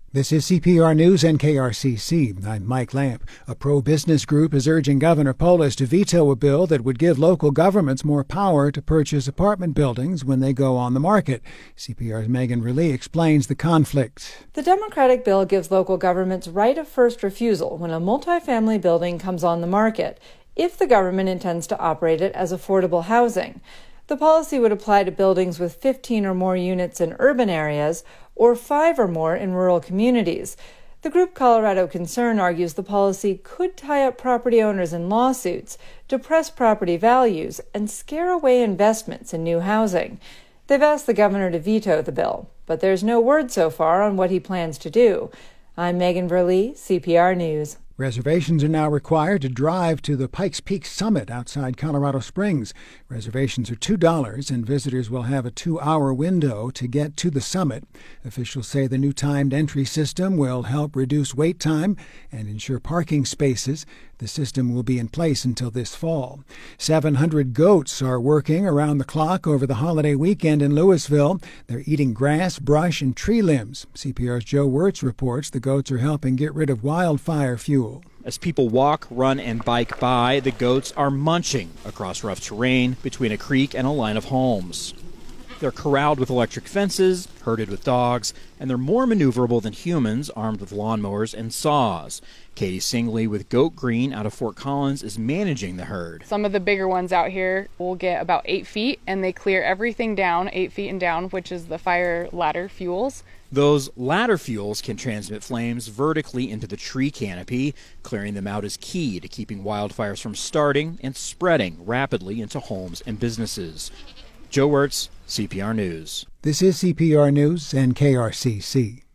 This is CPR News and KRCC. I'm Mike Lamp. A pro-business group is urging Governor Polis to veto a bill that would give local governments more power to purchase apartment buildings when they go on the market. CPR's Megan Verlee explains the conflict. The Democratic bill gives local governments right of first refusal when a multifamily building comes on the market, if the government intends to operate it as affordable housing. The policy would apply to buildings with 15 or more units in urban areas or 5 or more in rural communities. The group Colorado Concern argues the policy could tie up property owners in lawsuits, depress property values, and scare away investments in new housing. They've asked the governor to veto the bill, but there's no word so far on what he plans to do. I'm Megan Verlee, CPR News. Reservations are now required to drive to the Pikes Peak Summit outside Colorado Springs. Reservations are $2, and visitors will have a 2-hour window to get to the summit. Officials say the new timed entry system will help reduce wait time and ensure parking spaces. The system will be in place until this fall. 700 goats are working around the clock over the holiday weekend in Louisville. They're eating grass, brush, and tree limbs. CPR's Joe Wirtz reports the goats are helping get rid of wildfire fuel. As people walk, run, and bike by, the goats are munching across rough terrain between a creek and a line of homes. They're corralled with electric fences, herded with dogs, and they're more maneuverable than humans, armed with lawnmowers and saws. Katie Singley with Goat Green out of Fort Collins is managing the herd. Some of the bigger ones out here will get about 8 feet, and they clear everything down 8 feet and down, which is the fire ladder fuels. Those ladder fuels can transmit flames vertically into the tree canopy. Clearing them out is key to keeping wildfires from starting and spreading rapidly into homes and businesses. Joe Wirtz, CPR News. This is CPR News and KRCC.